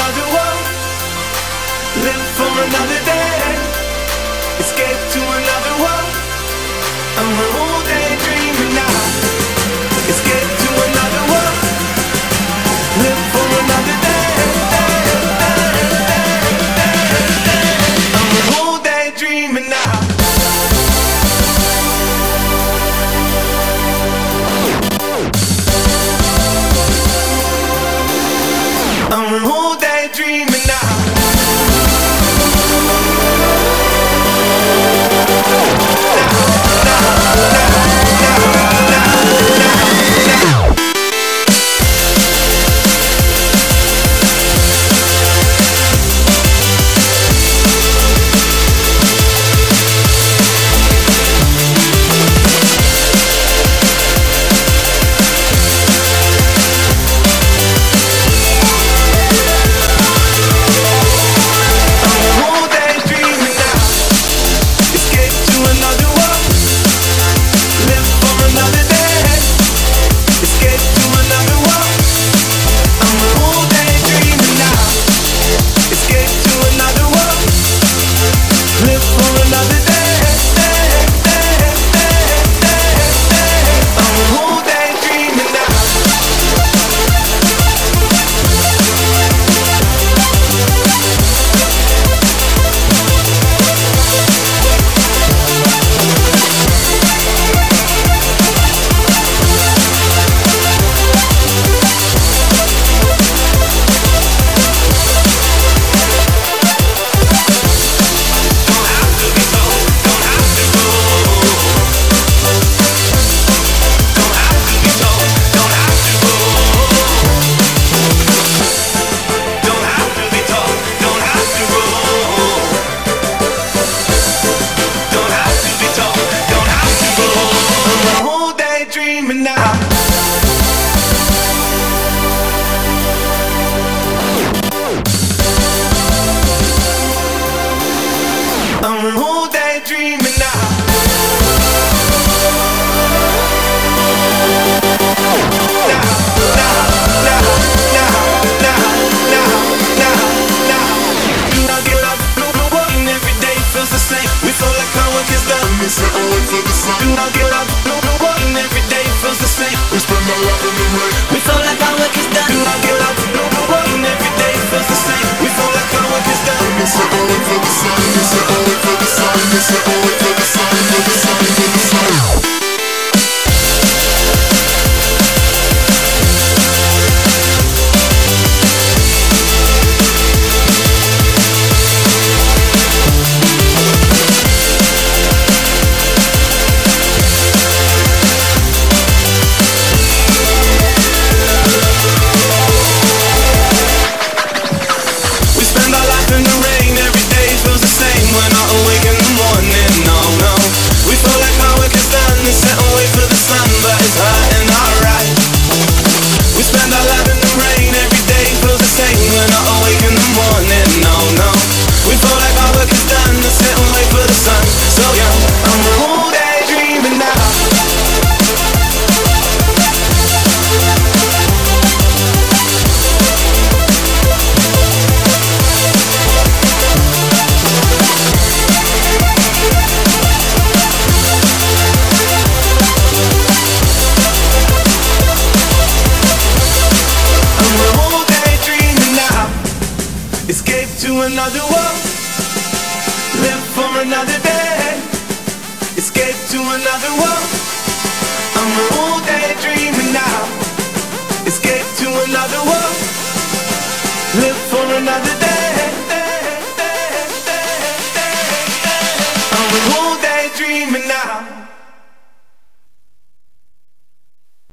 another world, live for another day, escape to another world. I'm all daydreaming now. Escape to another world, live for another day. I'm all daydreaming now. I'm all daydreaming now. Another world, live for another day, escape to another world. I'm all daydreaming now. Escape to another world, live for another day.